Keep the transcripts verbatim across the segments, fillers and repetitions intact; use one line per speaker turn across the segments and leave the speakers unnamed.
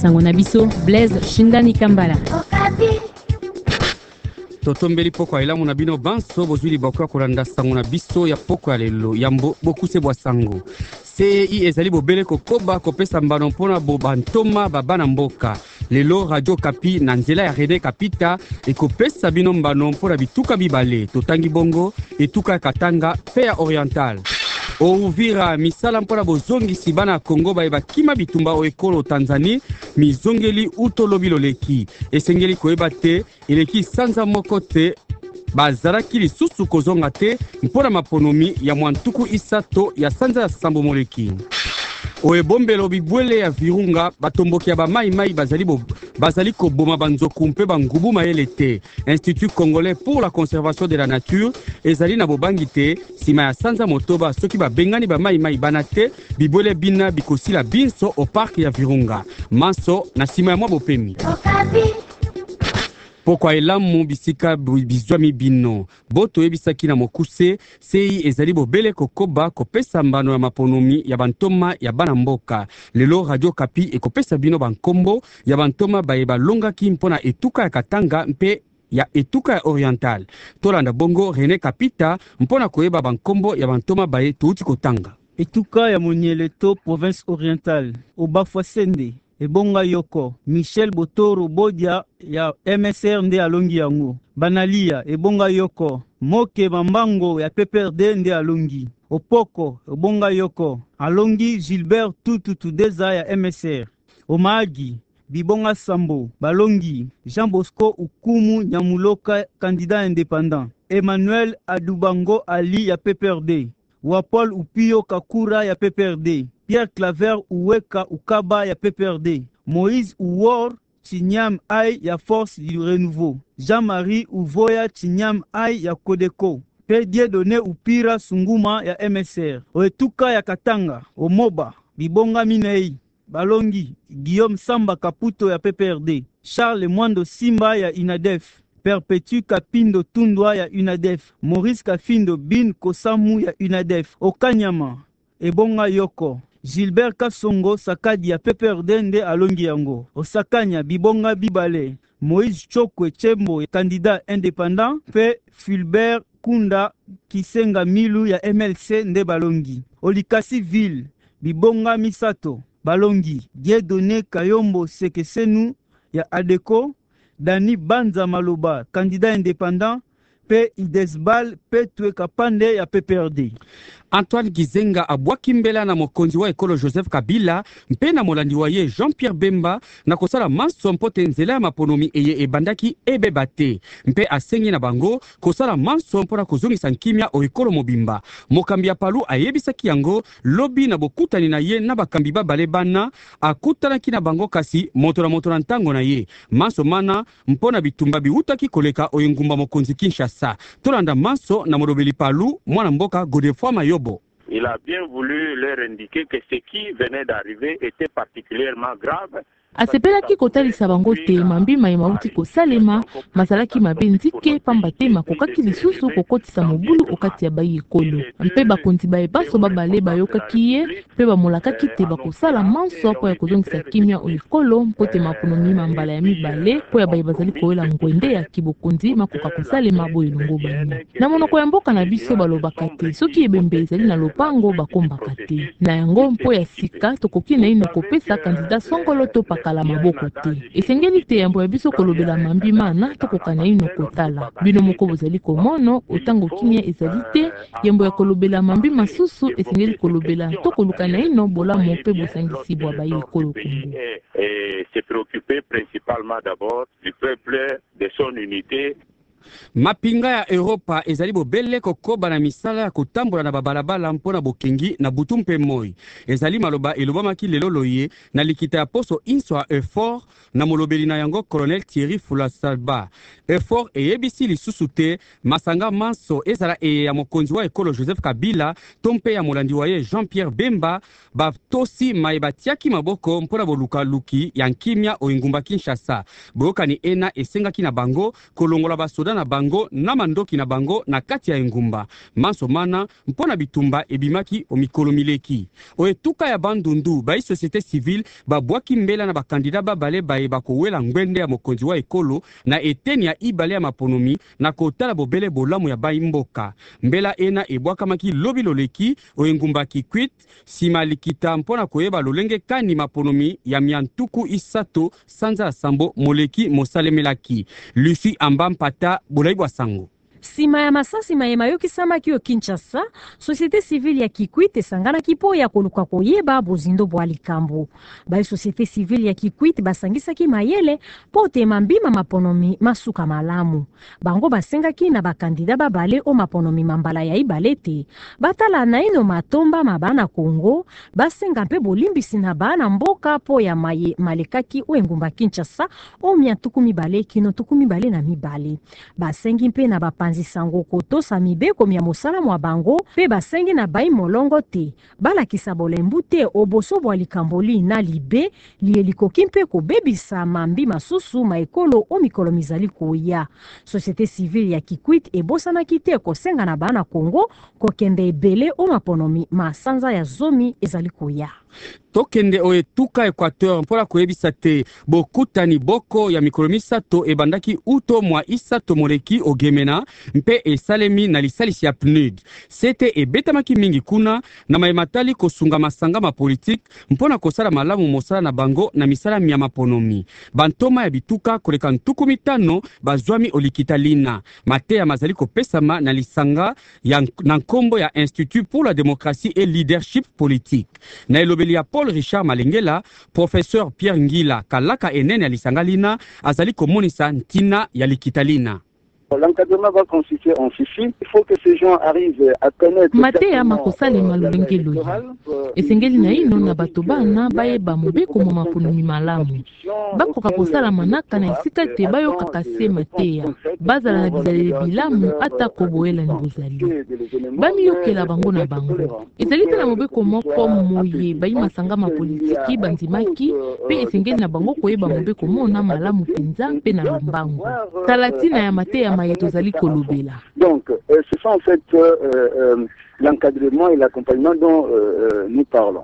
sango na biso Blaise Shindani Kambala.
Totombeli poko ilamu na bino banso bozuli bakwa kolanda sango na biso ya poko ya lelo yambo bokuse bwa sango. C I ezali bobele kokoba kopesa mbano mpona bo bantoma babana mboka. Lelo Radio Kapi na nzela ya René Kapita ekopesa bino mbano mpona bituka bibale totangi bongo etuka ya Katanga pe ya Oriental. O Uvira misala mpona bozongisi bana Kongo baeba kima bitumba o ekolo Tanzanie mizongeli utolobi loleki esengeli koyeba te eleki sanza moko te bazalaki lisusu kozonga te mpona maponomi ya mwantuku isato ya sanza ya sambo moleki. O ebombelo bibwele ya Virunga batomboki ya bamai mai bazali bo bazali ko boma banzoku mpe bangubu mayele te. Institut Congolais pour la conservation de la nature ezali na bobangi te sima ya sanza motoba soki babengani bamai mai bana te bibwele bina bikosila binso o parc ya Virunga manso na sima ya mwa bopemi. Pokwa elamu bisika bizwami bino boto ebisaki na mokuse sei ezali bobele kokoba kopesa mbano ya maponomi ya bantoma ya bana mboka. Lelo Radio Kapi ekopesa bino bankombo ya bantoma baeba longaki mpona etuka ya Katanga mpe ya etuka ya Oriental. Tolanda bongo René Kapita mpona koyeba bankombo ya bantoma bae tuuti kotanga.
Etuka ya Monieleto province orientale Obafwa Sende Ebonga Yoko, Michel Botoro Bodia ya M S R nde alongi yango. Banalia Ebonga Yoko, Moke Mambango ya P P R D nde alongi. Opoko Ebonga Yoko, alongi Gilbert Tutu Tudeza ya M S R. Omagi Bibonga Sambo, Balongi Jean Bosco Ukumu Nyamuloka candidat indépendant. Emmanuel Adubango Ali ya P P R D. Wapol Upio Kakura ya P P R D. Pierre Claver Uweka Ukaba ya P P R D. Moïse Ouor Chinyam Ay ya Force du Renouveau. Jean-Marie Uvoya Chinyam Ay ya Kodeko. Pe Dieudonné Upira Sunguma ya M S R. Oetuka ya Katanga, Omoba, Bibonga Minei, Balongi, Guillaume Samba Kaputo ya P P R D. Charles Mwando Simba ya Inadef. Perpétue Kapindo Tundwa ya Unadef. Maurice Kafindo Bin Kosamu ya Unadef. Okanyama Ebonga Yoko. Gilbert Kasongo Sakadi ya P P R D nde alongi yango. Osakanya Bibonga Bibale. Moïse Chokwe Chembo candidat indépendant. Pe Fulbert Kunda Kisenga Milu ya M L C nde balongi. Olikasi Ville Bibonga Misato balongi. Dieudonné Kayombo Sekesenu ya Adeko. Dani Banza Maloba candidat indépendant. Pe Idesbal Petwe Kapande ya P P R D.
Antoine Gizenga abwaki mbela na mokonzi wa ekolo Joseph Kabila mpe na molandi wa ye Jean-Pierre Bemba na kosala manso mpote nzela ya maponomi eye ebandaki ebeba te mpe asengi na bango kosala manso mpona kozongisa nkimia o ekolo mobimba. Mokambi ya palu ayebisaki yango lobi na bokutani na ye na bakambi babale bana akutanaki na bango kasi moto na moto na ntango na ye manso mana mpona bitumba biutaki koleka o engumba mokonzi Kinshasa. Tolanda manso na molobeli palu mwana mboka Godefroid Mayobo.
Il a bien voulu leur indiquer que ce qui venait d'arriver était particulièrement grave.
Asepelaki kotalisa bango te mambima ya mauti kosalema mazalaki mabe nzike pamba te makokaki lisusu kokotisa mobulu okati ya bayi ekolo. Mpe bakonzi baye baso babale bayokaki ye mpe bamolakaki te bakosala manso po ya kozongisa kimia o ekolo mpote maponomi mambala ya mibale po ya baye bazali kowela ngwende ya kibokonzi makoka kosalema boye elongo bana. Na monoko ya mboka na biso balobaka te soki ebembe ezali na lopango bakombaka te. Na yango mpo ya sika tokoki na ino kopesa kandida songolo to kala maboko te. Esengeli te yambo ya biso kolobela mambima na tokokana ino kotala. Bino moko bozali komono otango kimia ezali te yambo ya kolobela mambima susu esengeli kolobela tokolukana ino bola mope bosangisi bwa bayi ekolo Kongo.
Et se préoccuper principalement d'abord du peuple, de son unité.
Mapinga ya Europa ezali bobele kokoba na misala ya kotambola na babalabala mpona bokengi na butu mpe moi. Ezali maloba elobamaki lelo loye na likita ya poso inso ya effort na molobeli na yango Colonel Thierry Fulasalba. Effort eyebisi lisusu te masanga manso ezala eye ya mokonzi wa ekolo Joseph Kabila tompe ya molandi wa ye Jean-Pierre Bemba batosi maebatiaki maboko mpona boluka luki ya nkimia o ingumba Kinshasa. Boyokani ena esengaki na bango kolongola basoda na bango na mandoki na bango na kati ya engumba manso mana mpona bitumba ebimaki o mikolo mileki o etuka ya bandundu bai société civile babwaki mbela na bakandida babale bayeba kowela ngwende ya mokonzi wa ekolo na eteni ya ibale ya maponomi na kotala bobele bolamu ya bai mboka mbela ena ebwakamaki lobi loleki o engumba Kikwit sima likita mpona koyeba lolenge kani maponomi ya miantuku isato sanza sambo moleki mosalemelaki Lucy Ambampata Bolaibwa Sango.
Sima ya masasi mayema yoki samaki yo Kinshasa, société civile ya Kikwit esangana kipo ya koluka koyeba bozindo bwa likambo. Ba société civile ya Kikwit basangisaki mayele po tema mbima maponomi masuka malamu. Bango basengaki na bakandida babale o maponomi mambala ya ibalete. Batala na ino matomba mabana Kongo, basenga mpe bolimbisi na bana mboka po ya maye malekaki o engumba Kinshasa o miantuku mibale kino tuku mibale na mibale. Basengi mpe na bapanzi sango kotosa mibeko mia mosala mwa bango pe basengi na bai molongo te balakisa bolembu te oboso bwa likamboli na libe lielikoki mpe kobebisa mambi masusu maekolo o mikolo mizali koya. Société civile ya Kikwit ebosanaki te kosenga na bana Kongo kokende ebele o maponomi masanza ya zomi ezali koya.
Tokende o etuka Equateur mpona koyebisa te bokutani boko ya mikolo misato ebandaki uto mwa isato moleki ogemena mpe esalemi na lisalisi ya P N U D. Sete ebetamaki mingi kuna na mayematali kosunga masanga ma politique mpona kosala malamu mosala na bango na misala ya maponomi. Bantoma ya bituka koleka ntuku mitano bazwami olikita lina. Mateya mazali kopesama na lisanga ya na nkombo ya Institut pour la démocratie et leadership politique. Na elobeli ya Paul Richard Malengela, professeur Pierre Ngila kalaka enene ya lisangalina azali komonisa ntina ya likitalina.
L'encadrement va constituer en fichier. Il faut que ces gens arrivent à connaître
Mateya makosale malulenge loyi. Esengeli na ino na bato bana bayeba mobeko mo maponomi malamu. Bakoka kosala manaka na esika te bayoka kase mateya. Bazala na bizaleli bilamu ata koboela ni bozali. Bami yokela bango na bango. Ezali te na mobeko moko moye bayi masanga ma politiki bandimaki pe esengeli na bango koyeba mobeko mona malamu penza pe na lombango. Talatina ya mateya
Donc, euh, ce sont en fait euh, euh, l'encadrement et l'accompagnement dont euh, nous parlons.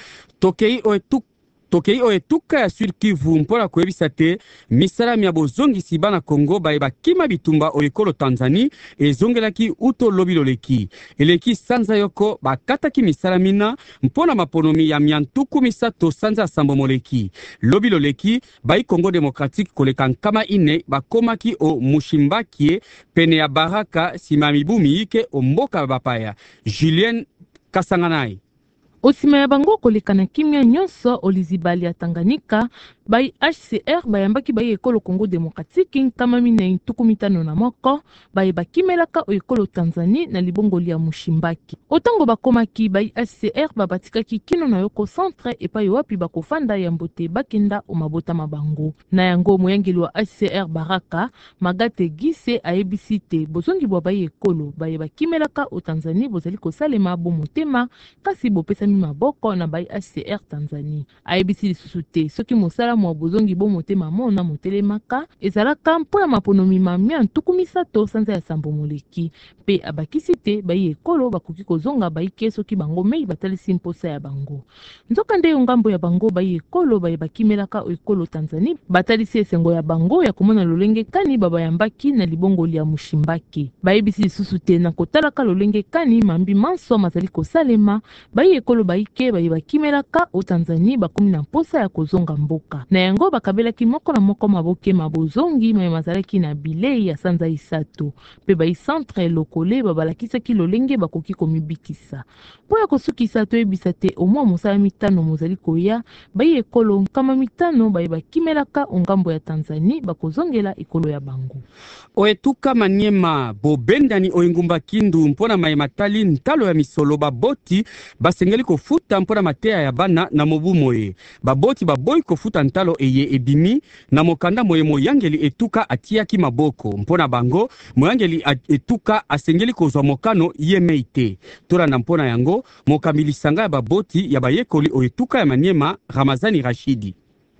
Tokei oetuk Tokei o etuka ya Sud Kivu mpona koyebisa te misala mia bozongisi bana Kongo bayeba kima bitumba o ekolo Tanzanie ezongelaki uto lobi loleki. Eleki sanza yoko bakataki misala mina mpona maponomi ya miantuku misato sanza sambo moleki. Lobi loleki bai Kongo Demokratique koleka nkama ine bakomaki o Mushimbaki pene ya Baraka sima mibu miike o mboka bapaya. Julien Kasanganai.
Osima ya bango koleka na kimia nyonso olizibali ya Tanganyika bai H C R bayambaki bai ekolo Congo Demokratiki nkama mine tuku mitano na moko bai bakimelaka o ekolo Tanzanie na libongoli ya Mushimbaki. Otango bakomaki bai H C R babatikaki kino na yoko centre epai wapi bakofanda ya mbote bakenda o mabota mabango. Na yango moyangeli wa H C R Baraka Magate Gise ayebisi te bozongi bwa bai ekolo bai bakimelaka o Tanzanie bozali kosalema bo motema kasi bopesa maboko na bai H C R Tanzanie. Ayebisi lisusu te soki mosala mwa bozongi bo motema mona motelemaka ezalaka mpo ya maponomi mamia ntuku misato sanza ya sambo moleki pe abakisi te bai ekolo bakoki kozonga bai ke soki bango mei batalisi mposa ya bango. Nzoka nde ngambo ya bango bai ekolo bai bakimelaka ekolo Tanzanie batalisi esengo ya bango ya komona lolenge kani babayambaki na libongoli ya Mushimbaki. Bayebisi lisusu te na kotalaka lolenge kani mambi manso mazali kosalema bai ekolo baike bai bakimelaka o Tanzanie bakomi na mposa ya kozonga mboka. Na yango bakabelaki moko na moko maboke mabozongi me mazalaki na bilei ya sanza isato. Pe bai centre lokole babalakisaki lolenge bakoki komibikisa. Po ya kosukisa to ebisa te o mwa mosala mitano mozali koya bai ekolo nkama mitano bai bakimelaka ongambo ya Tanzanie bakozongela ekolo ya bango.
O etuka Maniema bobendani o engumba Kindu mpona mayematali ntalo ya misolo baboti basengeli kofuta mpona mateya ya bana na mobu moye. Baboti baboyi kofuta ntalo eye ebimi na mokanda moye moyangeli etuka atiaki maboko. Mpona bango moyangeli etuka asengeli kozwa mokano yemeite. Tora na mpona yango mokambili sanga ya baboti ya bayekoli o etuka ya Maniema Ramazani Rashidi.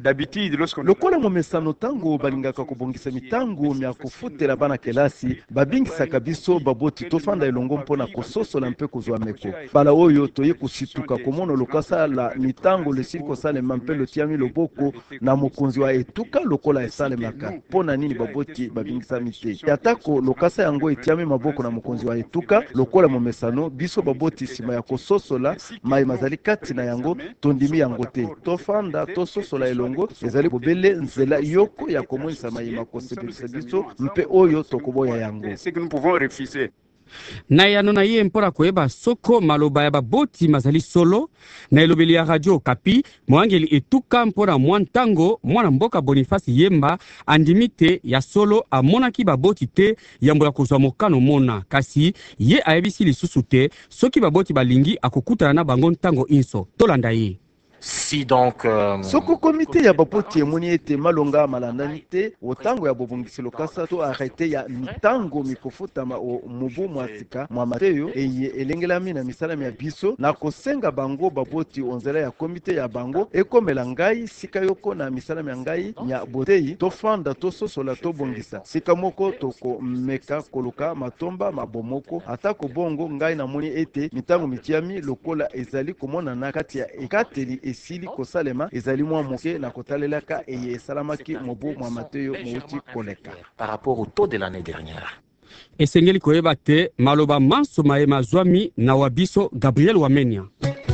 D'habitude, lorsqu'on
lokola momesano tango balingaka kobongisa mitango mya kufutela bana kelasi babingisaka biso baboti tofanda elongo mpona kososola mpe kozwa meko bala oyo toye kusituka komona lokasa la mitango lesili kosalema mpe lotiami loboko na mokonzi wa etuka lokola esalemaka mpona nini baboti babingisami te atako lokasa yango etiami maboko na mokonzi wa etuka lokola momesano biso baboti nsima ya kososola mai mazali kati na yango tondimi yango te tofanda tososola elongo ezali bobele nzela yoko ya komonisa mayima kosepelisa biso mpe oyo tokoboya yango
na yano na ye mpona koyeba soko maloba ya baboti mazali solo na elobeli ya radio Okapi moangeli etuka mpona mwa ntango mwana mboka Boniface Yemba andimi te ya solo amonaki baboti te yambo ya kozwa mokano mona kasi ye ayebisi lisusu te soki baboti balingi akokutana na bango ntango inso tolanda ye.
Si donc euh...
soko komite ya baboti emoni ete malonga malandani te otango ya bobongisi lokasa to arrete ya mitango mikofutama o mubu mwatika mwa mateyo eye elengelami na misalami ya biso na kosenga bango baboti onzela ya komite ya bango ekomela ngai sika yoko na misalami ya ngai nya botei tofanda tososola tobongisa sika moko toko meka koluka matomba mabomoko atako bongo ngai na moni ete mitango mitiami lokola ezali komona na kati ya ekateli esili kosalema ezali mwa moke na kotalelaka eye esalamaki mobu mwa mateyo mouti koleka
par rapport au taux de l'année dernière.
Esengeli koyeba te maloba manso maema zwami na wabiso Gabriel Wamenia.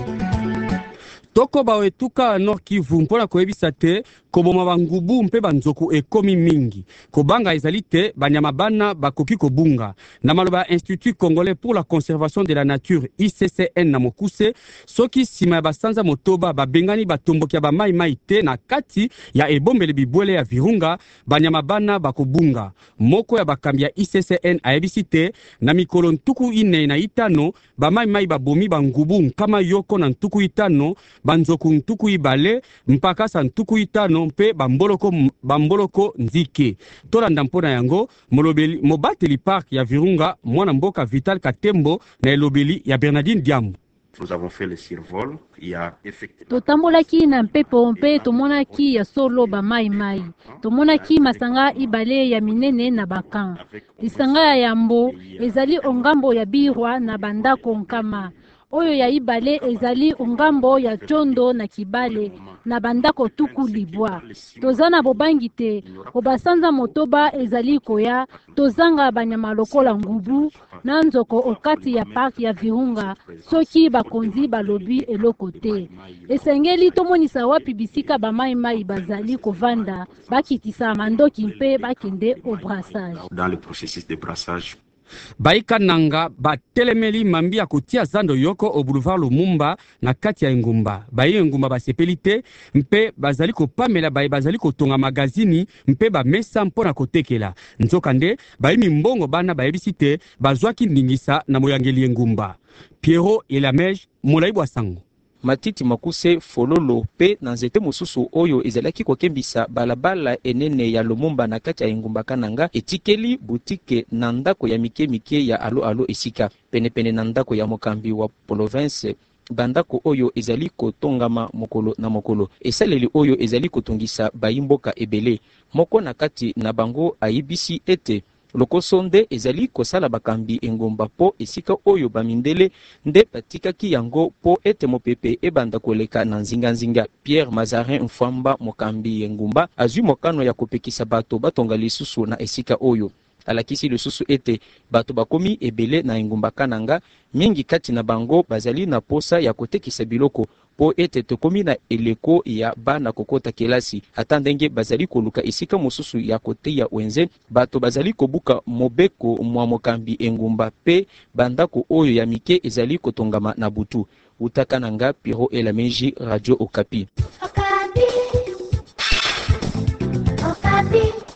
Toko ba etuka Nord Kivu mpona koyebisa te koboma bangubu mpe banzoku ekomi mingi kobanga ezali te banyama bana bakoki kobunga na maloba Institut Congolais pour la conservation de la nature I C C N na mokuse soki sima ya basanza motoba babengani batomboki ya bamai mai te na kati ya ebombele bibwele ya Virunga banyama bana bakobunga moko ya bakambi ya I C C N ayebisi te na mikolo ntuku ine na itano bamai mai babomi bangubu nkama yoko na ntuku itano banzoku ntuku ibale mpaka sa ntuku itano mpe bamboloko bamboloko nzike tolanda mpona yango molobeli mobateli park ya Virunga mwana mboka Vital Katembo na elobeli ya Bernardine Diambo.
Nous avons fait le survol, il y a effectivement
totambolaki na mpepo mpe tomonaki ya solo ba mai mai tomonaki masanga ibale ya minene na bakan lisanga ya yambo ezali ongambo ya birwa na bandako nkama oyo ya ibale ezali ongambo ya chondo na kibale na bandako tuku libwa tozana bobangi te obasanza motoba ezali koya tozanga banyama lokola ngubu na nzoko okati ya park ya Virunga soki bakonzi balobi eloko te esengeli tomonisa wapi bisika bamai mai bazali kovanda bakitisa mandoki mpe bakende au brassage
dans le processus de brassage.
Baika nanga batelemeli mambi ya kotia zando yoko o boulevard Lumumba na kati ya engumba bayi engumba basepeli te mpe bazali kopamela bayi bazali kotonga magazini mpe bamesa mpona kotekela nzokande bayi mimbongo bana bayebisi te bazwaki ndingisa na moyangeli engumba Pierrot Elamege molai bwa sango
matiti makuse fololo pe na nzete mosusu oyo ezalaki kokembisa balabala enene ya Lumumba na kati ya engumba kananga etikeli butike na ndako ya mike mike ya alo alo esika pene pene na ndako ya mokambi wa province bandako oyo ezali kotongama mokolo na mokolo esaleli oyo ezali kotungisa bayimboka ebele moko na kati na bango ayibisi ete lokoso nde ezali kosala bakambi engomba po esika oyo bamindele nde batikaki yango po ete mopepe ebanda koleka na nzinga nzinga. Pierre Mazarin Mfamba mokambi engumba azwi mokano ya kopekisa bato batonga lisusu na esika oyo alakisi lisusu ete bato bakomi ebele na engumba kananga mingi kati na bango bazali na posa ya kotekisa biloko po ete tokomi na eleko ya bana kokota kelasi ata ndenge bazali koluka esika mosusu ya kote ya wenze bato bazali kobuka mobeko mwa mokambi engumba pe bandako oyo ya mike ezali kotongama na butu utaka nanga Pierrot Elamege Radio Okapi. Okapi. Okapi.